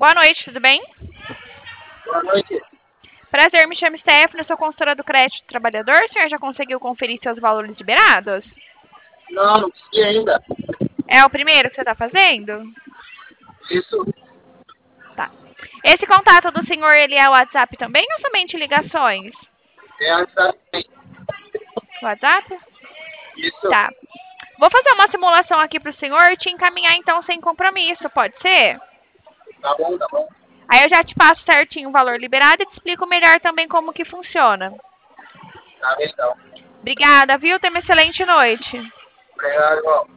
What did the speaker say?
Boa noite, tudo bem? Boa noite. Prazer, me chamo Stephanie, sou consultora do Crédito do Trabalhador. O senhor já conseguiu conferir seus valores liberados? Não consegui ainda. É o primeiro que você está fazendo? Isso Tá. Esse contato do senhor, ele é o WhatsApp também ou somente ligações? é a cidade. WhatsApp? Isso. Tá. Vou fazer uma simulação aqui para o senhor e te encaminhar então sem compromisso, pode ser? Tá bom, tá bom. Aí eu já te passo certinho o valor liberado e te explico melhor também como que funciona. Tá bem, então. Obrigada, viu? Tenha uma excelente noite. Obrigado, irmão.